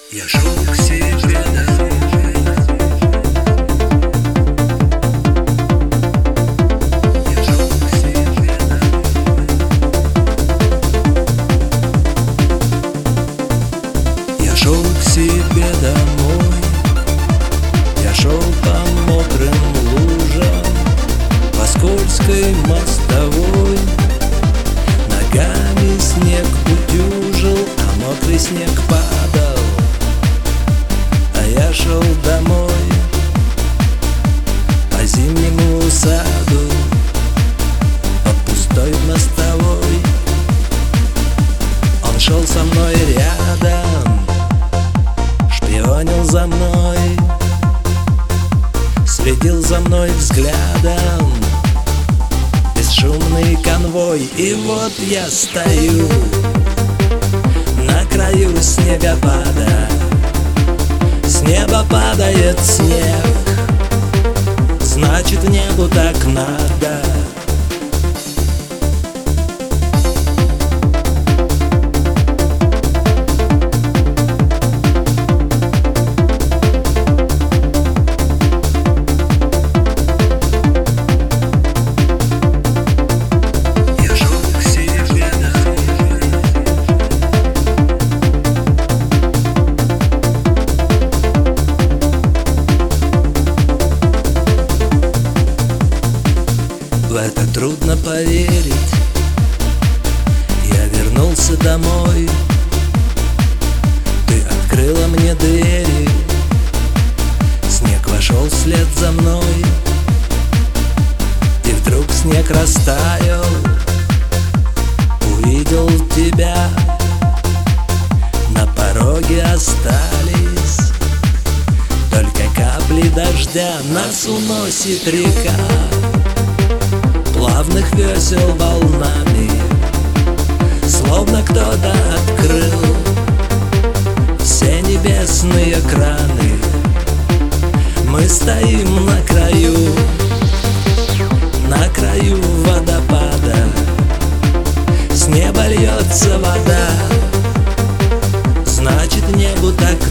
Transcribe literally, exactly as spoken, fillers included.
Я шел к себе домой. Я шел к себе домой. Я шел к себе домой. Я шел по мокрым лужам, по скользкой мостовой. Ногами снег утюжил, а мокрый снег падал. А я шел домой по зимнему саду, по пустой мостовой. Он шел со мной рядом, шпионил за мной, следил за мной взглядом. Бесшумный конвой, и вот я стою на краю снегопада. С неба падает снег, значит, небу так надо. В это трудно поверить. Я вернулся домой. Ты открыла мне двери. Снег вошел вслед за мной. И вдруг снег растаял. Увидел тебя. На пороге остались только капли дождя. Нас уносит река плавных весел волнами, словно кто-то открыл все небесные краны. Мы стоим на краю, на краю водопада. С неба льется вода, значит, небу так